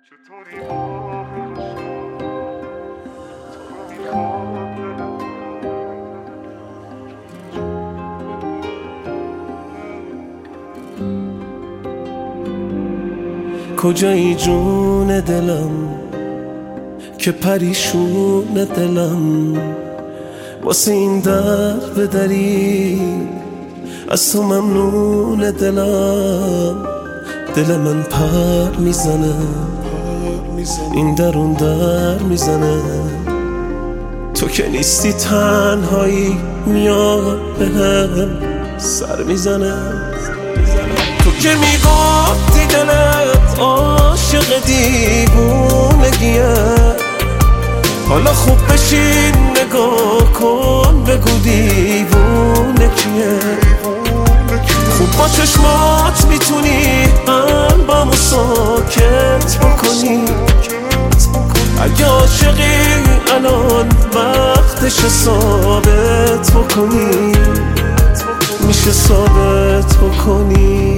چطوری ماه تو رو میخوام. کجایی جون دلم که پریشون دلم واسه این در بدری از تو ممنون دلم. دل من پر میزنه این در اون در میزنه، تو که نیستی تنهایی میاد بهم سر میزنه. تو که میگفتی دلت عاشق دیوونگیه، حالا خوب بشین نگاه کن بگو دیوونه کیه. خوب با چشمات میتونی قلبمو ساکت بکنی، اگه عاشقی الان وقتش ثابت بکنی، میشه ثابت بکنی.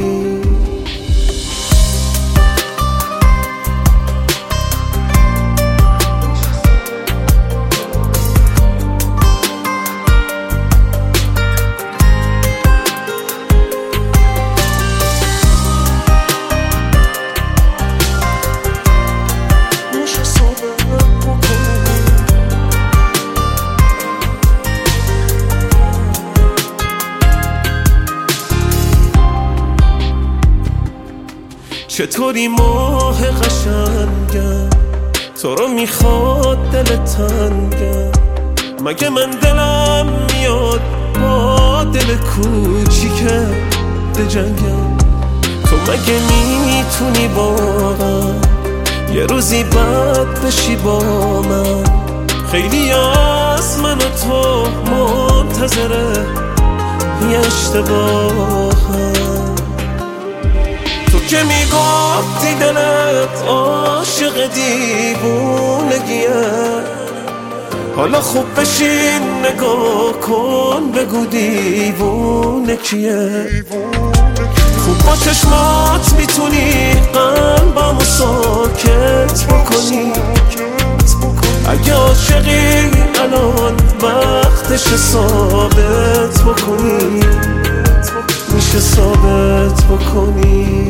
چطوری ماه قشنگم تو رو میخواد دل تنگم، مگه من دلم میاد با دل کوچیکه بجنگم. تو مگه میتونی واقعا یه روزی بد بشی با من؟ خیلی از من و تو منتظره یه اشتباهم. تو که میگفتی دلت عاشق دیوونگیه، حالا خوب بشین نگاه کن بگو دیوونه کیه. خوب با چشمات میتونی قلبمو ساکت بکنی، اگه عاشقی الان وقتش ثابت بکنی، میشه ثابت بکنی.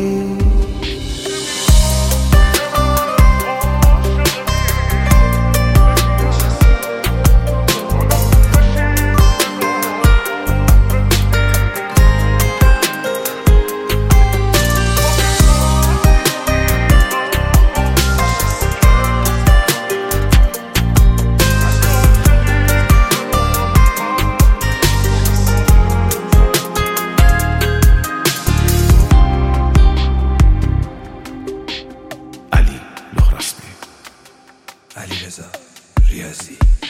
علیرضا ریاضی.